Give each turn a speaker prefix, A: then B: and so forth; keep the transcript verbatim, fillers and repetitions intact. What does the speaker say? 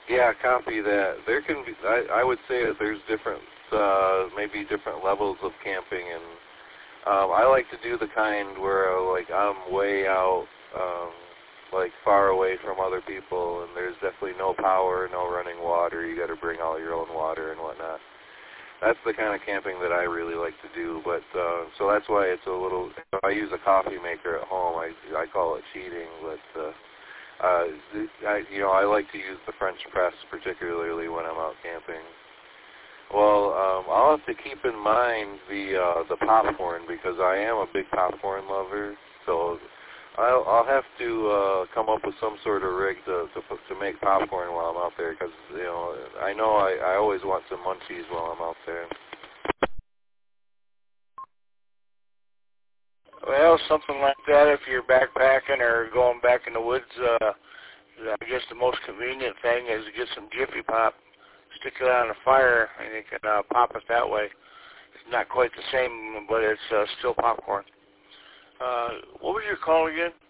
A: Yeah, copy that. There can be, I, I would say that there's different, uh, maybe different levels of camping, and um, I like to do the kind where, uh, like, I'm way out, um, like, far away from other people, and there's definitely no power, no running water. You got to bring all your own water and whatnot. That's the kind of camping that I really like to do, but, uh, so that's why it's a little, if I use a coffee maker at home, I, I call it cheating, but, uh, uh, I, you know, I like to use the French press, particularly when I'm out camping. Well, um, I'll have to keep in mind the, uh, the popcorn, because I am a big popcorn lover, so I'll, I'll have to, uh, come up with some sort of rig to, to, to make popcorn while I'm out there, because, you know, I know I, I always want some munchies while I'm out there.
B: Well, something like that, if you're backpacking or going back in the woods, uh, I guess the most convenient thing is to get some Jiffy Pop, stick it on a fire, and you can uh, pop it that way. It's not quite the same, but it's uh, still popcorn. Uh, what was your call again?